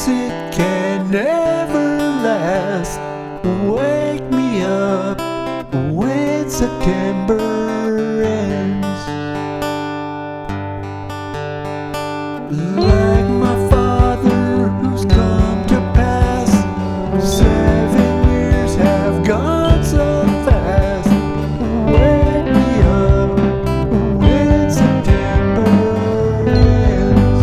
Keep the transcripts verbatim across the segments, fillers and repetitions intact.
it can never last. Wake me up when September ends. Like my father who's come to pass, seven years have gone so fast. Wake me up when September ends.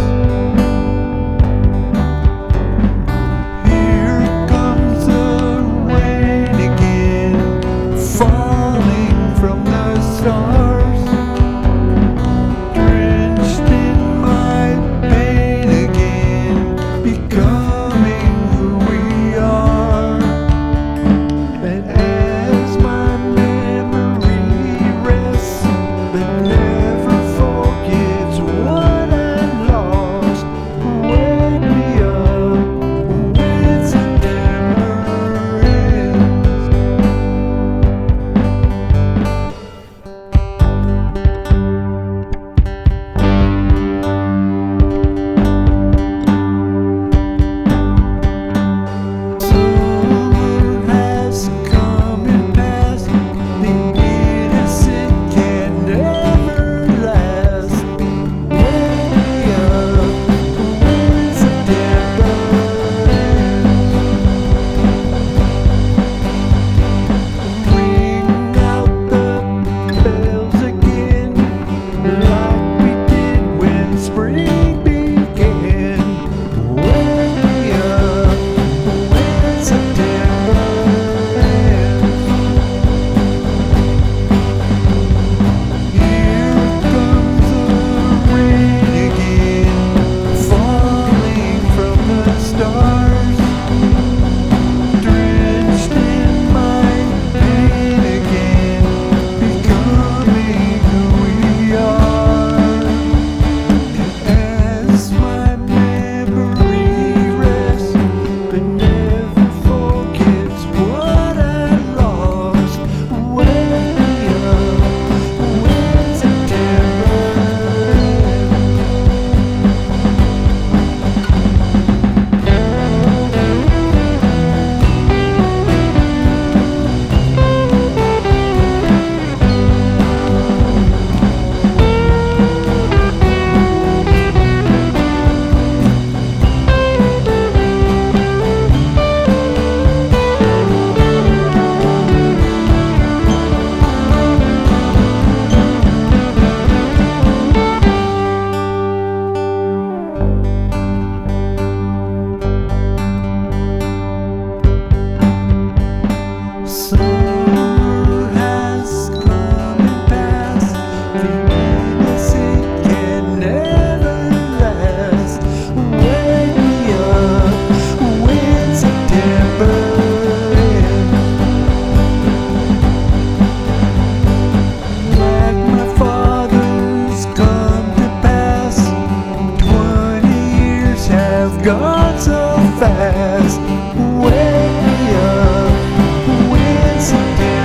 Here comes the rain again, falling from the stars, drenched in my pain again, becoming who we are. And as my memory rests, but never forgets what I lost, wake me up when September ends. Summer has come and passed, the innocent can never last. Wake me up when September ends. Ring out the bells again, like we did when spring began. Wake me up when September ends. Here comes the rain again, falling from the stars, drenched in my pain again, becoming who we are. As my memory rests, but never forgets what I lost, wake me up when September Summer has come and passed, the innocent can never last. Wake me up when September ends. Like my father's come to pass, twenty years have gone so fast. Wake me up when September